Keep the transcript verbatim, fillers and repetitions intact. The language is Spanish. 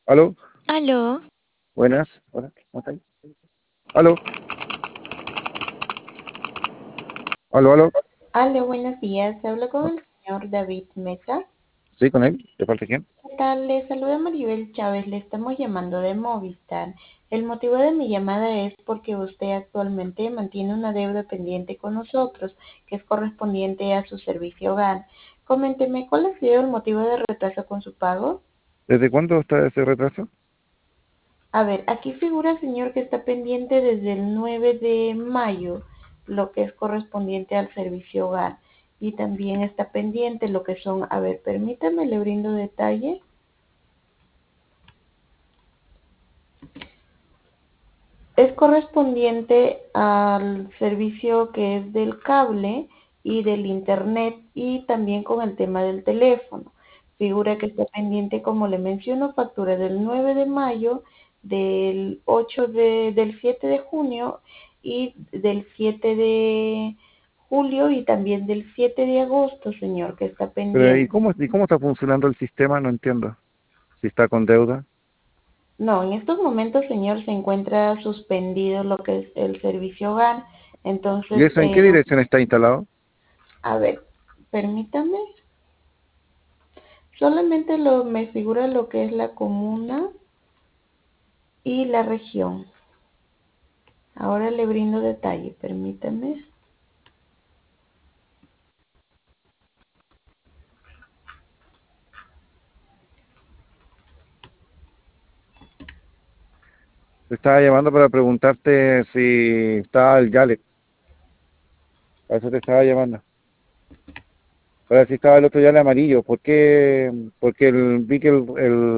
¿Aló? Aló, Buenas. Hola, ¿cómo estáis? ¿Aló? ¿Aló, aló? aló, buenos días. Hablo con el señor David Mesa. Sí, con él. ¿De parte de quién? ¿Qué tal? Le saluda Maribel Chávez. Le estamos llamando de Movistar. El motivo de mi llamada es porque usted actualmente mantiene una deuda pendiente con nosotros, que es correspondiente a su servicio hogar. Coménteme, ¿cuál ha sido el motivo de retraso con su pago? ¿Desde cuándo está ese retraso? A ver, aquí figura, señor, que está pendiente desde el nueve de mayo, lo que es correspondiente al servicio hogar. Y también está pendiente lo que son, a ver, permítame, le brindo detalle. Es correspondiente al servicio que es del cable y del internet y también con el tema del teléfono. Figura que está pendiente, como le menciono, factura del nueve de mayo, del ocho de, del siete de junio y del siete de julio y también del siete de agosto, señor, que está Pero, ¿y pendiente. cómo, y cómo está funcionando el sistema? No entiendo. Si está con deuda. No, en estos momentos, señor, se encuentra suspendido lo que es el servicio hogar. ¿Y Entonces, eso en qué eh, dirección está instalado? a ver, permítame. Solamente lo, me figura lo que es la comuna y la región. Ahora le brindo detalle, permítame. Te estaba llamando para preguntarte si está el Yale. Para eso te estaba llamando. Para ver si estaba el otro Yale amarillo. ¿Por qué? Porque el, vi que el, el